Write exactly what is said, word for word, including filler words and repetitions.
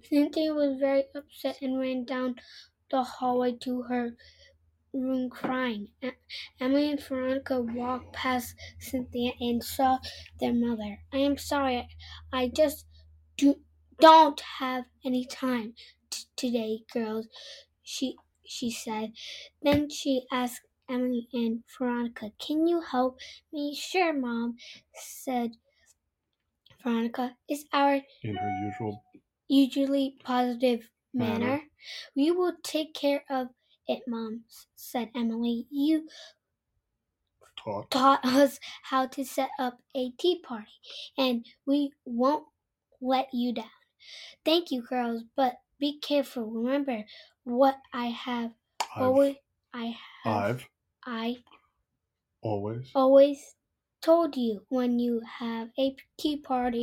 Cynthia was very upset and ran down the hallway to her room crying. Emily and Veronica walked past Cynthia and saw their mother. I am sorry, I just do, don't have any time t- today, girls, she she said. Then she asked Emily and Veronica, can you help me? Sure, Mom, said Veronica. Is our in her usual usually positive manner. manner. We will take care of it, Mom, said Emily. You Taught. taught us how to set up a tea party, and we won't let you down. Thank you, girls, but be careful. Remember what I have I've, always I have I've I always always told you when you have a tea party.